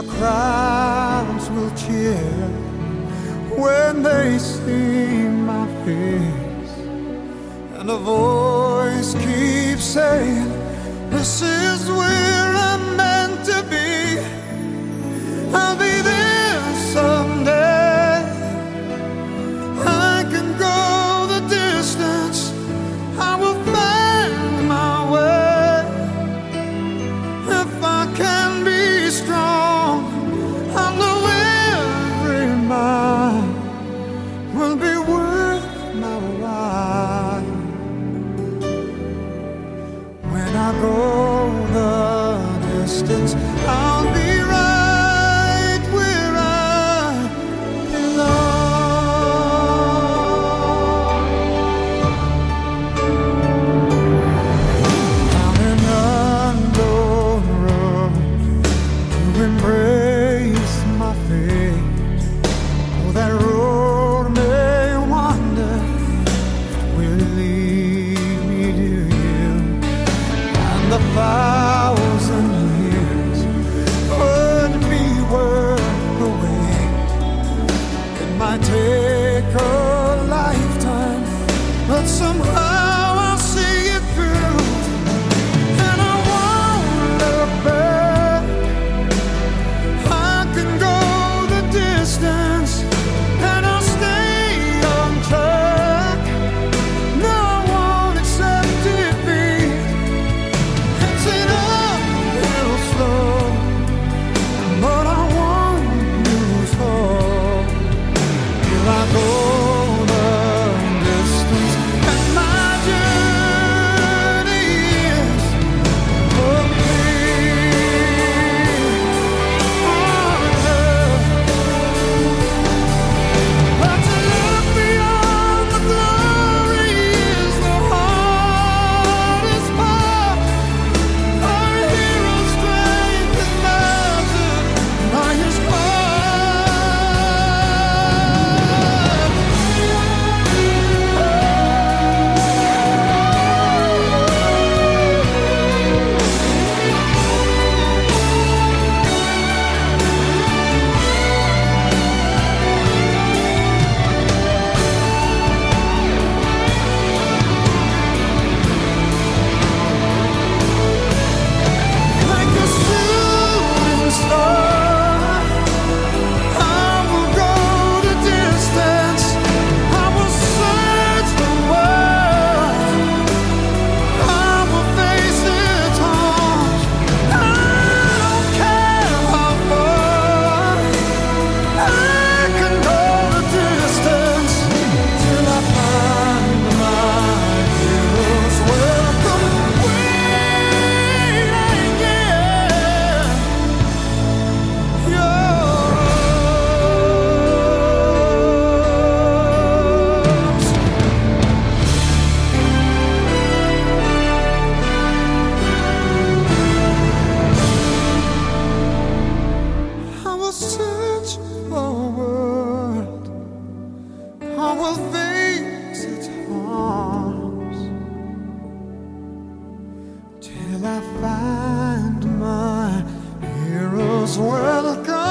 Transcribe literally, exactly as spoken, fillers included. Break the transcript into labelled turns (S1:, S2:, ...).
S1: the crowds will cheer when they see my face, and a voice keeps saying, this is where I'm meant to be. I'll be there someday. I can go the distance. I will find my way. If I can be strong, I know every mile will be worth my while. When I go the distance, I'll be right where I belong. Down an unknown road to embrace my fate. Oh, that road may wander, will it lead me to you? And the thousand years would be worth the wait. It might take a lifetime, but somehow I'll see it through. And I won't look back. I can go the distance, and I'll stay on track. No, I won't accept defeat. It's an uphill slope, but I won't lose hope till I go the distance. And my journey is complete. But to look beyond the glory is the hardest part. Our hero's strength is measured by his heart. Like a shooting star, I will go the distance. I will search the world. I will face its harms. I don't care how far. I can go the distance till I find my hero's welcome. Waiting, yeah. I will search for a world. I will face its harms till I find my hero's welcome.